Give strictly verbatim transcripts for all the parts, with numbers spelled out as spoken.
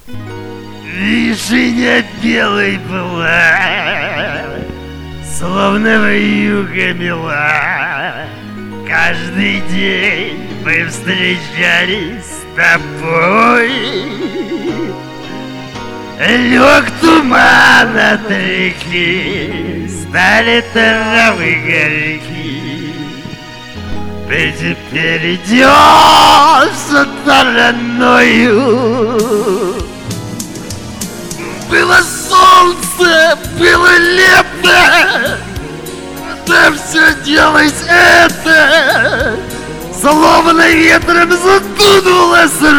Вишня белой была, словно вьюга мила. Каждый день мы встречались с тобой. Лег туман от реки, стали травы горьки. Ты теперь идешь стороною. Было солнце, было лето, да все делать это, словно ветром задунуло с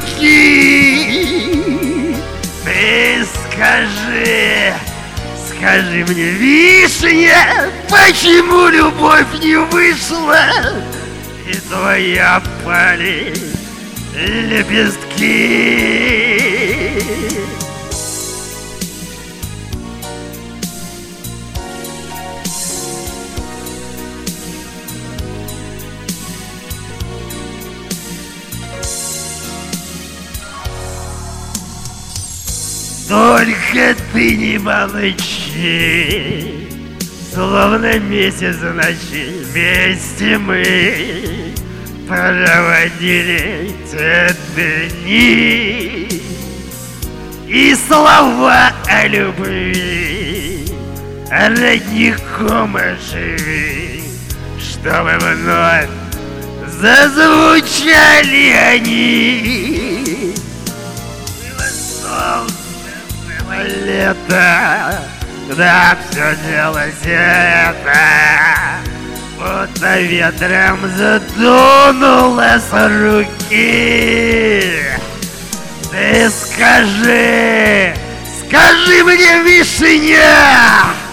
руки. Ты скажи, скажи мне, вишня, почему любовь не вышла, и твои опали лепестки? Только ты не молчи, словно месяц в ночи. Вместе мы проводили те дни, и слова о любви родником оживи, чтобы вновь зазвучали они. Было солнце, было лето, когда все делалось это, будто ветром задунуло с руки. Ты скажи, скажи мне, вишня,